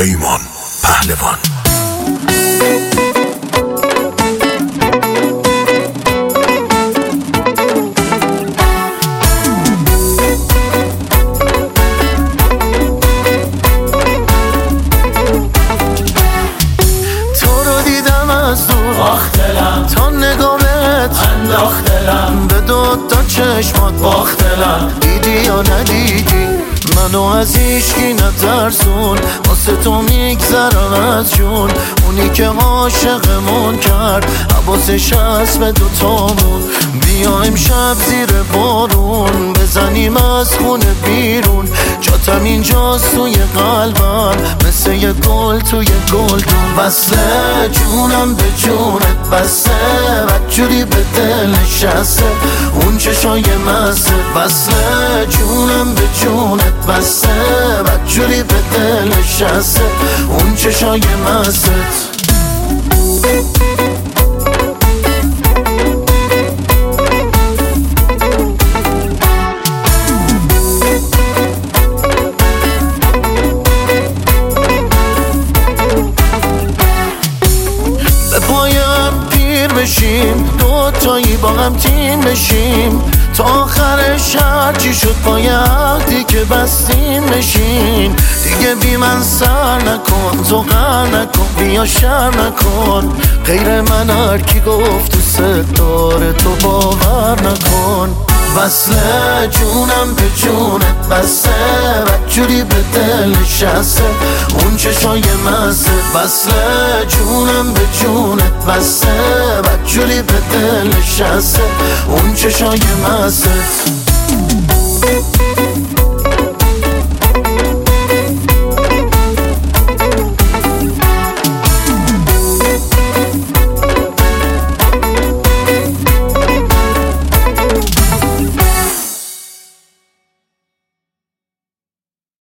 پیمان پهلوان. تو رو دیدم از دور باختلم تا نگامت انداختلم به دوتا چشمات باختلم دیدی یا ندیدی منو از هیچکی نترسون واسه تو میگذرم از جون اونی که عاشقمون کرد حواسش هست به دوتامون بیا امشب زیر بارون بزنیم از خونه بیرون جاتم اینجاست توی قلبم مثل یه گل توی گلدون بسته جونم به جونت بسته بدجوری به دل نشسته اون چشای مزه بسته جونم به جونت بسته بدجوری به دل نشسته اون چشای مزه به پایم پیر بشیم دوتایی با هم تیم بشیم تا آخرش هرچی شد بایدی که بستیم بشین دیگه بی من سر نکن تو غر نکن بیا شر نکن غیر من هرکی گفت دوست داره تو باور نکن وصله جونم به جونت بسته بدجوری به دل نشسته اون چشای مزه وصله جونم به جونت بسته بدجوری به دل نشسته اون چشای مزه